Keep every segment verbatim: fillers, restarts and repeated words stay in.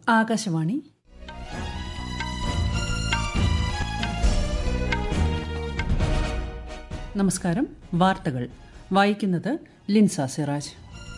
ആകാശവാണി. നമസ്കാരം. വാർത്തകൾ വായിക്കുന്നത് ലിൻസ സിറാജ്.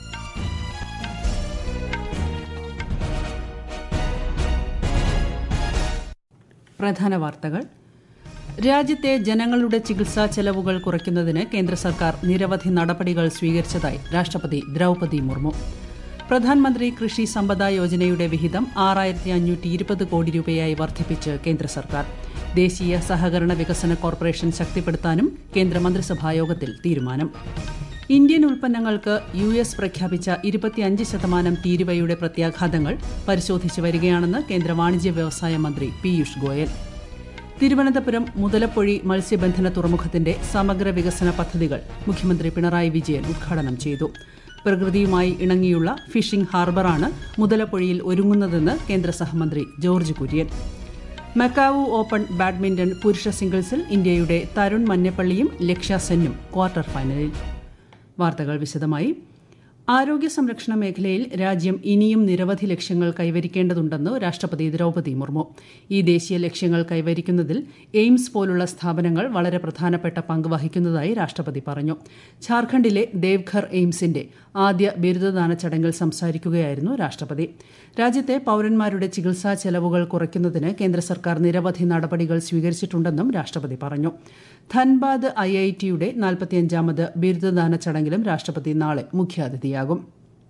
പ്രധാന വാർത്തകൾ. രാജ്യത്തെ ജനങ്ങളുടെ ചികിത്സാ ചെലവുകൾ കുറയ്ക്കുന്നതിന് കേന്ദ്ര സർക്കാർ നിരവധി നടപടികൾ സ്വീകരിച്ചതായി രാഷ്ട്രപതി ദ്രൌപദി മുർമു. പ്രധാനമന്ത്രി കൃഷി സമ്പദ യോജനയുടെ വിഹിതം ആറായിരത്തി അഞ്ഞൂറ്റി ഇരുപത് കോടി രൂപയായി വർദ്ധിപ്പിച്ച് കേന്ദ്ര സർക്കാർ. ദേശീയ സഹകരണ വികസന കോർപ്പറേഷൻ ശക്തിപ്പെടുത്താനും കേന്ദ്രമന്ത്രിസഭായോഗത്തിൽ തീരുമാനം. ഇന്ത്യൻ ഉൽപ്പന്നങ്ങൾക്ക് യു എസ് പ്രഖ്യാപിച്ച ഇരുപത്തിയഞ്ച് ശതമാനം തീരുവയുടെ പ്രത്യാഘാതങ്ങൾ പരിശോധിച്ചു വരികയാണെന്ന് കേന്ദ്ര വാണിജ്യ വ്യവസായ മന്ത്രി പീയൂഷ് ഗോയൽ. തിരുവനന്തപുരം മുതലപ്പൊഴി മത്സ്യബന്ധന തുറമുഖത്തിന്റെ സമഗ്ര വികസന പദ്ധതികൾ മുഖ്യമന്ത്രി പിണറായി വിജയൻ ഉദ്ഘാടനം ചെയ്തു. പ്രകൃതിയുമായി ഇണങ്ങിയുള്ള ഫിഷിംഗ് ഹാർബറാണ് മുതലപ്പൊഴിയിൽ ഒരുങ്ങുന്നതെന്ന് കേന്ദ്ര സഹമന്ത്രി George Kurian. Macau open badminton പുരുഷ സിംഗിൾസിൽ ഇന്ത്യയുടെ തരുൺ മന്നപ്പള്ളിയും ലക്ഷ്യ സെന്നും ക്വാർട്ടർ ഫൈനലിൽ. വാർത്തകൾ വിശദമായി. ആരോഗ്യ സംരക്ഷണ മേഖലയിൽ രാജ്യം ഇനിയും നിരവധി ലക്ഷ്യങ്ങൾ കൈവരിക്കേണ്ടതുണ്ടെന്ന് രാഷ്ട്രപതി ദ്രൌപദി മുർമു. ഈ ദേശീയ ലക്ഷ്യങ്ങൾ കൈവരിക്കുന്നതിൽ എയിംസ് പോലുള്ള സ്ഥാപനങ്ങൾ വളരെ പ്രധാനപ്പെട്ട പങ്ക് വഹിക്കുന്നതായി രാഷ്ട്രപതി പറഞ്ഞു. ഝാർഖണ്ഡിലെ ദേവ്ഘർ എയിംസിന്റെ ആദ്യ ബിരുദദാന ചടങ്ങിൽ സംസാരിക്കുകയായിരുന്നു രാഷ്ട്രപതി. രാജ്യത്തെ പൌരന്മാരുടെ ചികിത്സാ ചെലവുകൾ കുറയ്ക്കുന്നതിന് കേന്ദ്ര സർക്കാർ നിരവധി നടപടികൾ സ്വീകരിച്ചിട്ടുണ്ടെന്നും രാഷ്ട്രപതി പറഞ്ഞു. ധൻബാദ് ഐ ഐ ടിയുടെ നാൽപ്പത്തിയഞ്ചാമത് ബിരുദദാന ചടങ്ങിലും രാഷ്ട്രപതി നാളെ മുഖ്യാതിഥിയാകും.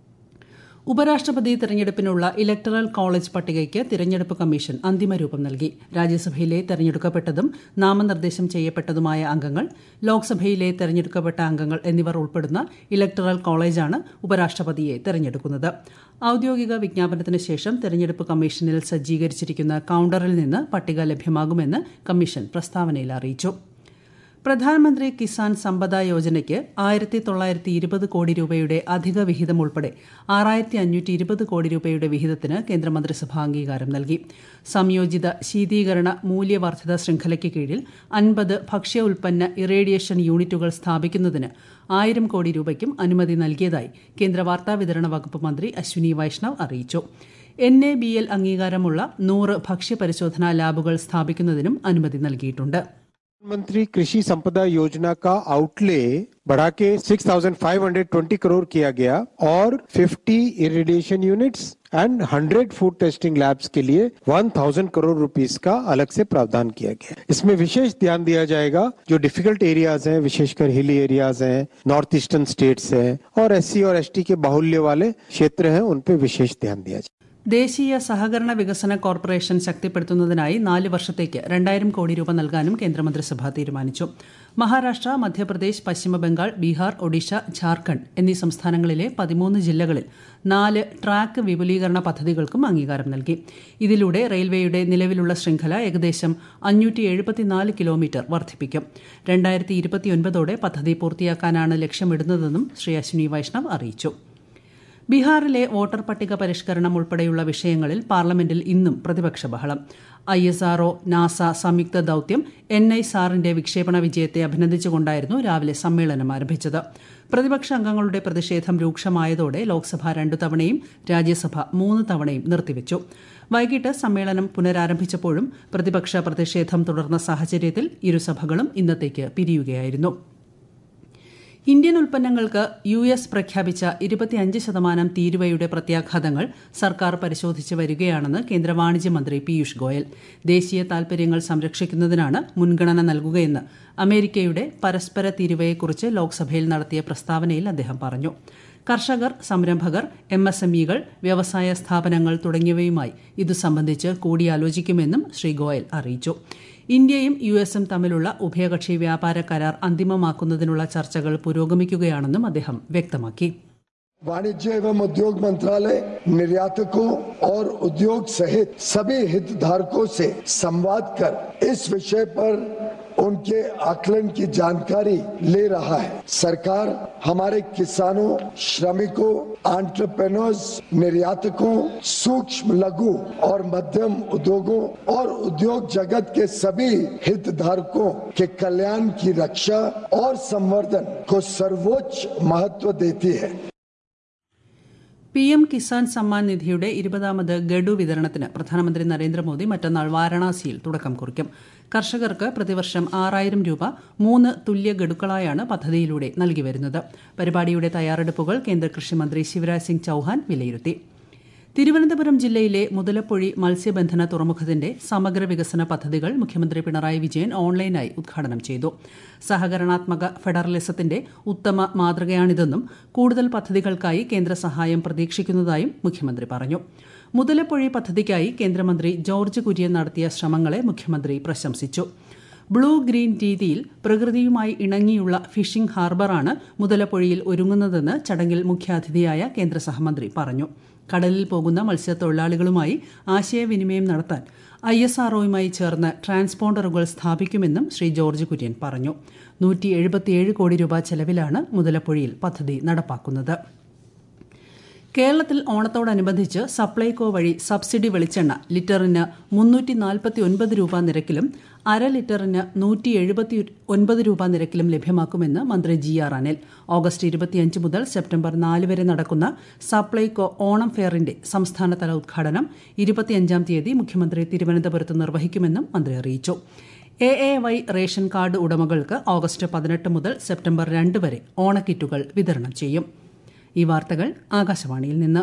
ഉപരാഷ്ട്രപതി തെരഞ്ഞെടുപ്പിനുള്ള ഇലക്ടറൽ കോളേജ് പട്ടികയ്ക്ക് തിരഞ്ഞെടുപ്പ് കമ്മീഷൻ അന്തിമരൂപം നൽകി. രാജ്യസഭയിലെ തെരഞ്ഞെടുക്കപ്പെട്ടതും നാമനിർദ്ദേശം ചെയ്യപ്പെട്ടതുമായ അംഗങ്ങൾ, ലോക്സഭയിലെ തെരഞ്ഞെടുക്കപ്പെട്ട അംഗങ്ങൾ എന്നിവർ ഉൾപ്പെടുന്ന ഇലക്ടറൽ കോളേജാണ് ഉപരാഷ്ട്രപതിയെ തെരഞ്ഞെടുക്കുന്നത്. ഔദ്യോഗിക വിജ്ഞാപനത്തിന് ശേഷം തെരഞ്ഞെടുപ്പ് കമ്മീഷനിൽ സജ്ജീകരിച്ചിരിക്കുന്ന കൌണ്ടറിൽ നിന്ന് പട്ടിക ലഭ്യമാകുമെന്ന് കമ്മീഷൻ പ്രസ്താവനയിൽ അറിയിച്ചു. പ്രധാനമന്ത്രി കിസാൻ സമ്പദ യോജനയ്ക്ക് ആയിരത്തി തൊള്ളായിരത്തി ഇരുപത് കോടി രൂപയുടെ അധിക വിഹിതം ഉൾപ്പെടെ ആറായിരത്തി അഞ്ഞൂറ്റി ഇരുപത് കോടി രൂപയുടെ വിഹിതത്തിന് കേന്ദ്രമന്ത്രിസഭ അംഗീകാരം നൽകി. സംയോജിത ശീതീകരണ മൂല്യവർദ്ധിത ശൃംഖലയ്ക്ക് കീഴിൽ അൻപത് ഭക്ഷ്യ ഉൽപ്പന്ന ഇറേഡിയേഷൻ യൂണിറ്റുകൾ സ്ഥാപിക്കുന്നതിന് ആയിരം കോടി രൂപയ്ക്കും അനുമതി നൽകിയതായി കേന്ദ്ര വാർത്താവിതരണ വകുപ്പ് മന്ത്രി അശ്വിനി വൈഷ്ണവ് അറിയിച്ചു. എൻ എ ബി എൽ അംഗീകാരമുള്ള നൂറ് ഭക്ഷ്യപരിശോധനാ ലാബുകൾ സ്ഥാപിക്കുന്നതിനും അനുമതി നൽകിയിട്ടുണ്ട്. प्रधानमंत्री कृषि संपदा योजना का आउटले बढ़ा के छह हज़ार पाँच सौ बीस करोड़ किया गया और पचास इरिडेशन यूनिट्स एंड सौ फूड टेस्टिंग लैब्स के लिए एक करोड़ रुपीस का अलग से प्रावधान किया गया. इसमें विशेष ध्यान दिया जाएगा जो डिफिकल्ट एरियाज हैं, विशेषकर हिली एरियाज हैं, नॉर्थ ईस्टर्न स्टेट्स हैं और एस सी और एस टी के बाहुल्य वाले क्षेत्र हैं, उन पे विशेष ध्यान दिया जाए. ദേശീയ സഹകരണ വികസന കോർപ്പറേഷൻ ശക്തിപ്പെടുത്തുന്നതിനായി നാല് വർഷത്തേക്ക് രണ്ടായിരം കോടി രൂപ നൽകാനും കേന്ദ്രമന്ത്രിസഭ തീരുമാനിച്ചു. മഹാരാഷ്ട്ര, മധ്യപ്രദേശ്, പശ്ചിമബംഗാൾ, ബീഹാർ, ഒഡീഷ, ഝാർഖണ്ഡ് എന്നീ സംസ്ഥാനങ്ങളിലെ പതിമൂന്ന് ജില്ലകളിൽ നാല് ട്രാക്ക് വിപുലീകരണ പദ്ധതികൾക്കും അംഗീകാരം നൽകി. ഇതിലൂടെ റെയിൽവേയുടെ നിലവിലുള്ള ശൃംഖല ഏകദേശം അഞ്ഞൂറ്റി എഴുപത്തിനാല് കിലോമീറ്റർ വർദ്ധിപ്പിക്കും. രണ്ടായിരത്തി ഇരുപത്തിയൊൻപതോടെ പദ്ധതി പൂർത്തിയാക്കാനാണ് ലക്ഷ്യമിടുന്നതെന്നും ശ്രീ അശ്വിനി വൈഷ്ണവ് അറിയിച്ചു. ബീഹാറിലെ വോട്ടർ പട്ടിക പരിഷ്കരണം ഉൾപ്പെടെയുള്ള വിഷയങ്ങളിൽ പാർലമെന്റിൽ ഇന്നും പ്രതിപക്ഷ ബഹളം. I S R O NASA സംയുക്ത ദൌത്യം എൻ ഐ സാറിന്റെ വിക്ഷേപണ വിജയത്തെ അഭിനന്ദിച്ചുകൊണ്ടായിരുന്നു രാവിലെ സമ്മേളനം ആരംഭിച്ചത്. പ്രതിപക്ഷ അംഗങ്ങളുടെ പ്രതിഷേധം രൂക്ഷമായതോടെ ലോക്സഭ രണ്ടു തവണയും രാജ്യസഭ മൂന്ന് തവണയും നിർത്തിവച്ചു. വൈകിട്ട് സമ്മേളനം പുനരാരംഭിച്ചപ്പോഴും പ്രതിപക്ഷ പ്രതിഷേധം തുടർന്ന സാഹചര്യത്തിൽ ഇരുസഭകളും ഇന്നത്തേക്ക് പിരിയുകയായിരുന്നു. ഇന്ത്യൻ ഉൽപ്പന്നങ്ങൾക്ക് യു എസ് പ്രഖ്യാപിച്ച ഇരുപത്തിയഞ്ച് ശതമാനം തീരുവയുടെ പ്രത്യാഘാതങ്ങൾ സർക്കാർ പരിശോധിച്ച് വരികയാണെന്ന് കേന്ദ്ര വാണിജ്യ മന്ത്രി പീയൂഷ് ഗോയൽ. ദേശീയ താൽപര്യങ്ങൾ സംരക്ഷിക്കുന്നതിനാണ് മുൻഗണന നൽകുകയെന്ന് അമേരിക്കയുടെ പരസ്പര തീരുവയെക്കുറിച്ച് ലോക്സഭയിൽ നടത്തിയ പ്രസ്താവനയിൽ അദ്ദേഹം പറഞ്ഞു. കർഷകർ, സംരംഭകർ, എം എസ് എം ഇകൾ, വ്യവസായ സ്ഥാപനങ്ങൾ തുടങ്ങിയവയുമായി ഇതു സംബന്ധിച്ച് കൂടിയാലോചിക്കുമെന്നും ശ്രീ ഗോയൽ അറിയിച്ചു. ഇന്ത്യയും യു എസും തമ്മിലുള്ള ഉഭയകക്ഷി വ്യാപാര കരാർ അന്തിമമാക്കുന്നതിനുള്ള ചർച്ചകൾ പുരോഗമിക്കുകയാണെന്നും അദ്ദേഹം വ്യക്തമാക്കി. वाणिज्य एवं उद्योग मंत्रालय निर्यातकों और उद्योग सहित सभी हितधारकों से संवाद कर इस विषय पर उनके आकलन की जानकारी ले रहा है. सरकार हमारे किसानों, श्रमिकों, एंटरप्रेन्योर्स, निर्यातकों, सूक्ष्म, लघु और मध्यम उद्योगों और उद्योग जगत के सभी हितधारकों के कल्याण की रक्षा और संवर्धन को सर्वोच्च महत्व देती है. പി എം കിസാൻ സമ്മാൻ നിധിയുടെ ഇരുപതാമത് ഗഡു വിതരണത്തിന് പ്രധാനമന്ത്രി നരേന്ദ്രമോദി മറ്റന്നാൾ വാരണാസിയിൽ തുടക്കം കുറിക്കും. കർഷകർക്ക് പ്രതിവർഷം ആറായിരം രൂപ മൂന്ന് തുല്യ ഗഡുക്കളായാണ് പദ്ധതിയിലൂടെ നൽകിവരുന്നത്. പരിപാടിയുടെ തയ്യാറെടുപ്പുകൾ കേന്ദ്ര കൃഷിമന്ത്രി ശിവരാജ് സിംഗ് ചൌഹാൻ വിലയിരുത്തി. തിരുവനന്തപുരം ജില്ലയിലെ മുതലപ്പൊഴി മത്സ്യബന്ധന തുറമുഖത്തിന്റെ സമഗ്ര വികസന പദ്ധതികൾ മുഖ്യമന്ത്രി പിണറായി വിജയൻ ഓൺലൈനായി ഉദ്ഘാടനം ചെയ്തു. സഹകരണാത്മക ഫെഡറലിസത്തിന്റെ ഉത്തമ മാതൃകയാണിതെന്നും കൂടുതൽ പദ്ധതികൾക്കായി കേന്ദ്ര സഹായം പ്രതീക്ഷിക്കുന്നതായും മുഖ്യമന്ത്രി പറഞ്ഞു. മുതലപ്പൊഴി പദ്ധതിക്കായി കേന്ദ്രമന്ത്രി ജോർജ് കുര്യൻ നടത്തിയ ശ്രമങ്ങളെ മുഖ്യമന്ത്രി പ്രശംസിച്ചു. ബ്ലൂ ഗ്രീൻ രീതിയിൽ പ്രകൃതിയുമായി ഇണങ്ങിയുള്ള ഫിഷിംഗ് ഹാർബറാണ് മുതലപ്പൊഴിയിൽ ഒരുങ്ങുന്നതെന്ന് ചടങ്ങിൽ മുഖ്യാതിഥിയായ കേന്ദ്ര സഹമന്ത്രി പറഞ്ഞു. കടലിൽ പോകുന്ന മത്സ്യത്തൊഴിലാളികളുമായി ആശയവിനിമയം നടത്താൻ ഐ എസ് ആർ ഒയുമായി ചേർന്ന് ട്രാൻസ്പോണ്ടറുകൾ സ്ഥാപിക്കുമെന്നും ശ്രീ ജോർജ് കുര്യൻ പറഞ്ഞു. നൂറ്റി എഴുപത്തിയേഴ് കോടി രൂപ ചെലവിലാണ് മുതലപ്പൊഴിയിൽ പദ്ധതി നടപ്പാക്കുന്നത്. കേരളത്തിൽ ഓണത്തോടനുബന്ധിച്ച് സപ്ലൈകോ വഴി സബ്സിഡി വെളിച്ചെണ്ണ ലിറ്ററിന് മുന്നൂറ്റി നാൽപ്പത്തി ഒൻപത് രൂപ നിരക്കിലും അര ലിറ്ററിന് നൂറ്റി എഴുപത്തി ഒൻപത് രൂപ നിരക്കിലും ലഭ്യമാക്കുമെന്ന് മന്ത്രി ജി ആർ അനിൽ. ഓഗസ്റ്റ് ഇരുപത്തിയഞ്ച് മുതൽ സെപ്റ്റംബർ നാല് വരെ നടക്കുന്ന സപ്ലൈകോ ഓണം ഫെയറിന്റെ സംസ്ഥാനതല ഉദ്ഘാടനം ഇരുപത്തിയഞ്ചാം തീയതി മുഖ്യമന്ത്രി തിരുവനന്തപുരത്ത് നിർവഹിക്കുമെന്നും മന്ത്രി അറിയിച്ചു. A A Y ration card ഉടമകൾക്ക് ഓഗസ്റ്റ് പതിനെട്ട് മുതൽ സെപ്റ്റംബർ രണ്ട് വരെ ഓണക്കിറ്റുകൾ വിതരണം ചെയ്യും. ഈ വാർത്തകൾ ആകാശവാണിയിൽ നിന്ന്.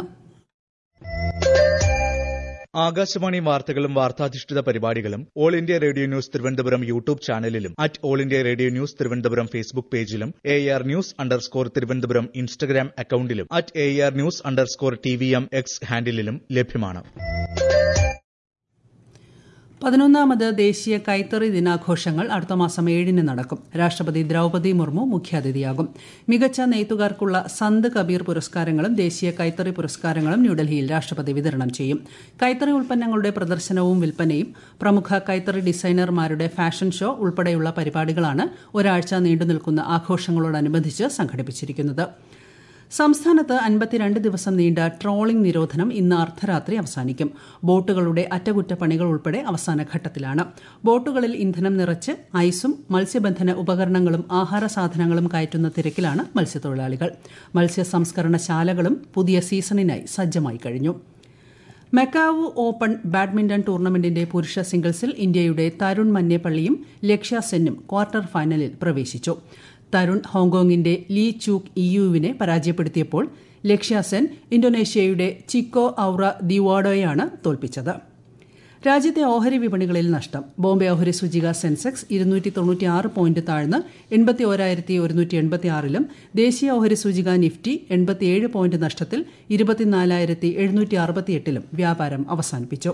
ആകാശവാണി വാർത്തകളും വാർത്താധിഷ്ഠിത പരിപാടികളും All India Radio News Thiruvananthapuram YouTube ചാനലിലും at All India Radio News Thiruvananthapuram Facebook പേജിലും A R news underscore Thiruvananthapuram Instagram അക്കൌണ്ടിലും at A R news underscore T V M X ഹാൻഡിലും ലഭ്യമാണ്. പതിനൊന്നാമത് ദേശീയ കൈത്തറി ദിനാഘോഷങ്ങൾ അടുത്ത മാസം ഏഴിന് നടക്കും. രാഷ്ട്രപതി ദ്രൌപദി മുർമു മുഖ്യാതിഥിയാകും. മികച്ച നെയ്ത്തുകാർക്കുള്ള സന്ത് കബീർ പുരസ്കാരങ്ങളും ദേശീയ കൈത്തറി പുരസ്കാരങ്ങളും ന്യൂഡൽഹിയിൽ രാഷ്ട്രപതി വിതരണം ചെയ്യും. കൈത്തറി ഉൽപ്പന്നങ്ങളുടെ പ്രദർശനവും വിൽപ്പനയും പ്രമുഖ കൈത്തറി ഡിസൈനർമാരുടെ ഫാഷൻ ഷോ ഉൾപ്പെടെയുള്ള പരിപാടികളാണ് ഒരാഴ്ച നീണ്ടുനിൽക്കുന്ന ആഘോഷങ്ങളോടനുബന്ധിച്ച് സംഘടിപ്പിച്ചിരിക്കുന്നത്. സംസ്ഥാനത്ത് അൻപത്തിരണ്ട് ദിവസം നീണ്ട ട്രോളിംഗ് നിരോധനം ഇന്ന് അർദ്ധരാത്രി അവസാനിക്കും. ബോട്ടുകളുടെ അറ്റകുറ്റപ്പണികൾ ഉൾപ്പെടെ അവസാന ഘട്ടത്തിലാണ്. ബോട്ടുകളിൽ ഇന്ധനം നിറച്ച് ഐസും മത്സ്യബന്ധന ഉപകരണങ്ങളും ആഹാര സാധനങ്ങളും കയറ്റുന്ന തിരക്കിലാണ് മത്സ്യത്തൊഴിലാളികൾ. മത്സ്യ സംസ്കരണശാലകളും പുതിയ സീസണിനായി സജ്ജമായി കഴിഞ്ഞു. മക്കാവു ഓപ്പൺ ബാഡ്മിന്റൺ ടൂർണമെന്റിന്റെ പുരുഷ സിംഗിൾസിൽ ഇന്ത്യയുടെ തരുൺ മന്നേപ്പള്ളിയും ലക്ഷ്യ സെന്നും ക്വാർട്ടർ ഫൈനലിൽ പ്രവേശിച്ചു. തരുൺ ഹോങ്കോങ്ങിന്റെ ലീ ചൂക്ക് ഇയുവിനെ പരാജയപ്പെടുത്തിയപ്പോൾ ലക്ഷ്യ സെൻ ഇന്തോനേഷ്യയുടെ ചിക്കോ ഔറ ദിവാഡോയാണ് തോൽപ്പിച്ചത്. രാജ്യത്തെ ഓഹരി വിപണികളിൽ നഷ്ടം. ബോംബെ ഓഹരി സൂചിക സെൻസെക്സ് ഇരുന്നൂറ്റി തൊണ്ണൂറ്റിയാറ് പോയിന്റ് താഴ്ന്ന് എൺപത്തി ഓരായിരത്തി ഒരുന്നൂറ്റി എൺപത്തി ആറിലും ദേശീയ ഓഹരി സൂചിക നിഫ്റ്റി എൺപത്തിയേഴ് പോയിന്റ് നഷ്ടത്തിൽ ഇരുപത്തിനാലായിരത്തി എഴുന്നൂറ്റി അറുപത്തിയെട്ടിലും വ്യാപാരം അവസാനിപ്പിച്ചു.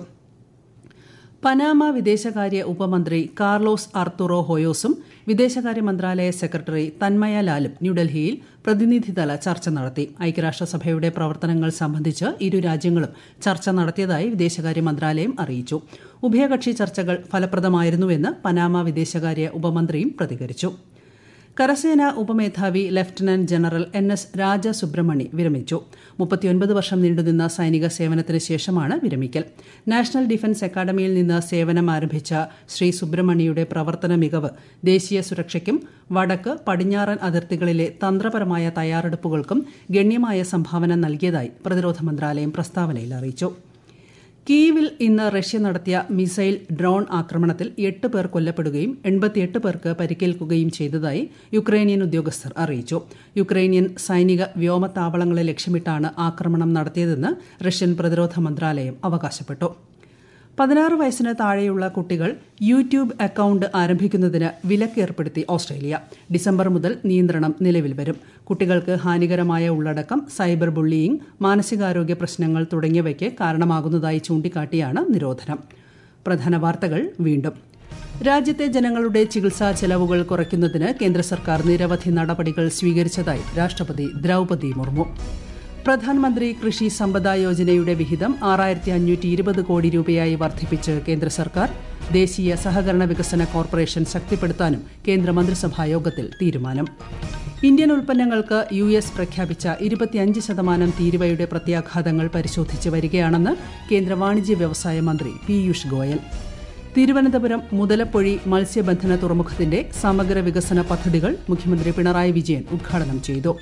പനാമ വിദേശകാര്യ ഉപമന്ത്രി കാർലോസ് അർത്തുറോ ഹോയോസും വിദേശകാര്യ മന്ത്രാലയ സെക്രട്ടറി തന്മയ ലാലും ന്യൂഡൽഹിയിൽ പ്രതിനിധിതല ചർച്ച നടത്തി. ഐക്യരാഷ്ട്രസഭയുടെ പ്രവർത്തനങ്ങൾ സംബന്ധിച്ച് ഇരു രാജ്യങ്ങളും ചർച്ച നടത്തിയതായി വിദേശകാര്യ മന്ത്രാലയം അറിയിച്ചു. ഉഭയകക്ഷി ചർച്ചകൾ ഫലപ്രദമായിരുന്നുവെന്ന് പനാമ വിദേശകാര്യ ഉപമന്ത്രിയും പ്രതികരിച്ചു. കരസേന ഉപമേധാവി lieutenant general N S Rajasubramani വിരമിച്ചു. മുപ്പത്തിയൊൻപത് വർഷം നീണ്ടുനിന്ന സൈനിക സേവനത്തിന് ശേഷമാണ് വിരമിക്കൽ. നാഷണൽ ഡിഫൻസ് അക്കാദമിയിൽ നിന്ന് സേവനം ആരംഭിച്ച ശ്രീ സുബ്രഹ്മണിയുടെ പ്രവർത്തന മികവ് ദേശീയ സുരക്ഷയ്ക്കും വടക്ക് പടിഞ്ഞാറൻ അതിർത്തികളിലെ തന്ത്രപരമായ തയ്യാറെടുപ്പുകൾക്കും ഗണ്യമായ സംഭാവന നൽകിയതായി പ്രതിരോധ മന്ത്രാലയം പ്രസ്താവനയിൽ അറിയിച്ചു. കീവിൽ ഇന്ന് റഷ്യ നടത്തിയ മിസൈൽ ഡ്രോൺ ആക്രമണത്തിൽ എട്ട് പേർ കൊല്ലപ്പെടുകയും എൺപത്തിയെട്ട് പേർക്ക് പരിക്കേൽക്കുകയും ചെയ്തതായി യുക്രൈനിയൻ ഉദ്യോഗസ്ഥർ അറിയിച്ചു. യുക്രൈനിയൻ സൈനിക വ്യോമതാവളങ്ങളെ ലക്ഷ്യമിട്ടാണ് ആക്രമണം നടത്തിയതെന്ന് റഷ്യൻ പ്രതിരോധ മന്ത്രാലയം അവകാശപ്പെട്ടു. പതിനാറ് വയസ്സിന് താഴെയുള്ള കുട്ടികൾ യൂട്യൂബ് അക്കൌണ്ട് ആരംഭിക്കുന്നതിന് വിലക്ക് ഏർപ്പെടുത്തി ഓസ്ട്രേലിയ. ഡിസംബർ മുതൽ നിയന്ത്രണം നിലവിൽ വരും. കുട്ടികൾക്ക് ഹാനികരമായ ഉള്ളടക്കം, സൈബർ ബുള്ളിയിങ്, മാനസികാരോഗ്യ പ്രശ്നങ്ങൾ തുടങ്ങിയവയ്ക്ക് കാരണമാകുന്നതായി ചൂണ്ടിക്കാട്ടിയാണ് നിരോധനം. പ്രധാന വാർത്തകൾ വീണ്ടും. രാജ്യത്തെ ജനങ്ങളുടെ ചികിത്സാ ചെലവുകൾ കുറയ്ക്കുന്നതിന് കേന്ദ്ര സർക്കാർ നിരവധി നടപടികൾ സ്വീകരിച്ചതായി രാഷ്ട്രപതി ദ്രൌപദി മുർമു. പ്രധാനമന്ത്രി കൃഷി സമ്പദ യോജനയുടെ വിഹിതം ആറായിരത്തി അഞ്ഞൂറ്റി ഇരുപത് കോടി രൂപയായി വർദ്ധിപ്പിച്ച് കേന്ദ്ര സർക്കാർ. ദേശീയ സഹകരണ വികസന കോർപ്പറേഷൻ ശക്തിപ്പെടുത്താനും കേന്ദ്ര മന്ത്രിസഭാ യോഗത്തിൽ തീരുമാനം. ഇന്ത്യൻ ഉൽപ്പന്നങ്ങൾക്ക് യു എസ് പ്രഖ്യാപിച്ച ഇരുപത്തിയഞ്ച് ശതമാനം തീരുവയുടെ പ്രത്യാഘാതങ്ങൾ പരിശോധിച്ച് വരികയാണെന്ന് കേന്ദ്ര വാണിജ്യ വ്യവസായ മന്ത്രി പീയൂഷ് ഗോയൽ. തിരുവനന്തപുരം മുതലപ്പൊഴി മത്സ്യബന്ധന തുറമുഖത്തിന്റെ സമഗ്ര വികസന പദ്ധതികൾ മുഖ്യമന്ത്രി പിണറായി വിജയൻ ഉദ്ഘാടനം ചെയ്തു.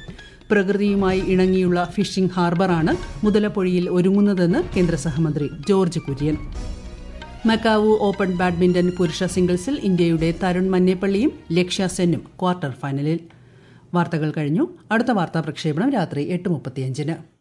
പ്രകൃതിയുമായി ഇണങ്ങിയുള്ള ഫിഷിംഗ് ഹാർബറാണ് മുതലപ്പൊഴിയിൽ ഒരുങ്ങുന്നതെന്ന് കേന്ദ്ര സഹമന്ത്രി George Kurian. Macau open badminton പുരുഷ സിംഗിൾസിൽ ഇന്ത്യയുടെ തരുൺ മന്നേപ്പള്ളിയും ലക്ഷ്യ സെന്നും ക്വാർട്ടർ ഫൈനലിൽ. വാർത്തകൾ കഴിഞ്ഞു. അടുത്ത വാർത്താ പ്രക്ഷേപണം രാത്രി എട്ട് മുപ്പത്തിയഞ്ചിന്.